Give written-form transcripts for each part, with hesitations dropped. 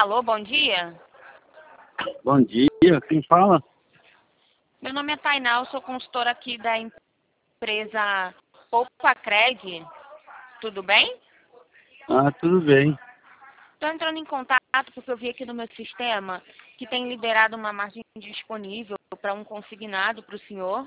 Alô, bom dia. Bom dia, quem fala? Meu nome é Tainá, eu sou consultora aqui da empresa Poupacred. Tudo bem? Ah, tudo bem. Estou entrando em contato porque eu vi aqui no meu sistema que tem liberado uma margem disponível para um consignado para o senhor.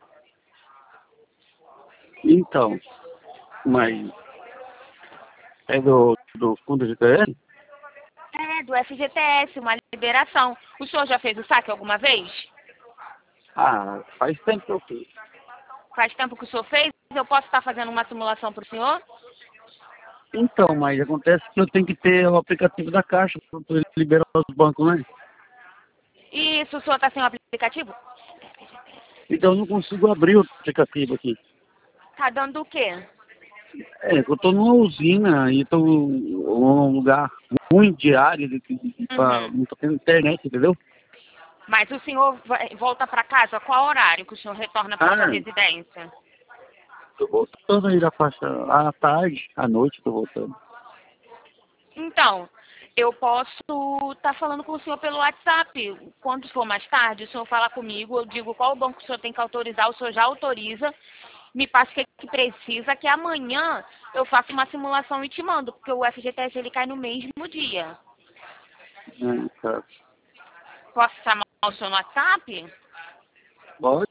Então, mas é do fundo de TS? É, do FGTS, uma liberação. O senhor já fez o saque alguma vez? Ah, faz tempo que eu fiz. Faz tempo que o senhor fez? Eu posso estar fazendo uma simulação para o senhor? Então, mas acontece que eu tenho que ter o aplicativo da Caixa para poder liberar os bancos, né? Isso, o senhor está sem o aplicativo? Então eu não consigo abrir o aplicativo aqui. Tá dando o quê? É, eu estou numa usina e estou num lugar ruim de área, Uhum. não estou tendo internet, entendeu? Mas o senhor volta para casa? Qual horário que o senhor retorna para sua Ah, residência? estou voltando aí da faixa à tarde, à noite estou voltando. Então, eu posso estar falando com o senhor pelo WhatsApp. Quando for mais tarde, o senhor fala comigo, eu digo qual banco o senhor tem que autorizar, o senhor já autoriza, me passa o que precisa, que amanhã eu faço uma simulação e te mando, porque o FGTS ele cai no mesmo dia. Tá. Posso chamar o senhor no WhatsApp? Pode?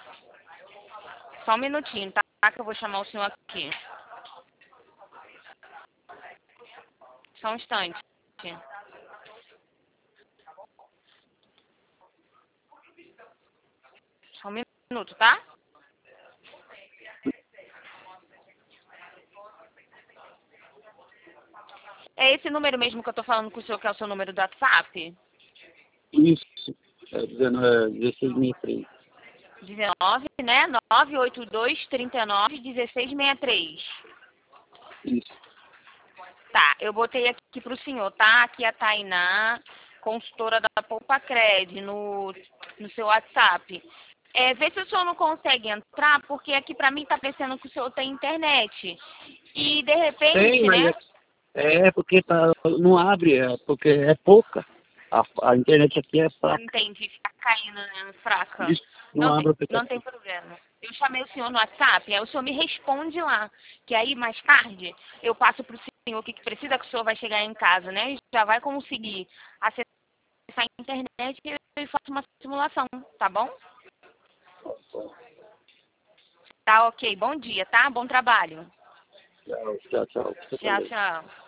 Só um minutinho, tá? Que eu vou chamar o senhor aqui. Só um instante. Só um minuto, tá? É esse número mesmo que eu tô falando com o senhor, que é o seu número do WhatsApp? Isso. É 1663. 19, né? 982391663. Isso. Tá, eu botei aqui pro senhor, tá? Aqui a Tainá, consultora da Poupacred, no seu WhatsApp. Vê se o senhor não consegue entrar, porque aqui pra mim tá parecendo que o senhor tem internet. E de Tem, repente, mas né? é porque não abre, porque é pouca. A internet aqui é fraca. Entendi, fica caindo, né? Fraca. Isso, não abre o Não tem aplicativo. problema. Eu chamei o senhor no WhatsApp, aí o senhor me responde lá. Que aí, mais tarde, eu passo pro senhor o que precisa, que o senhor vai chegar em casa, né? E já vai conseguir acessar a internet e eu faço uma simulação, tá bom? Tá ok. Bom dia, tá? Bom trabalho. Tchau, tchau, tchau. Você Tchau, também. tchau.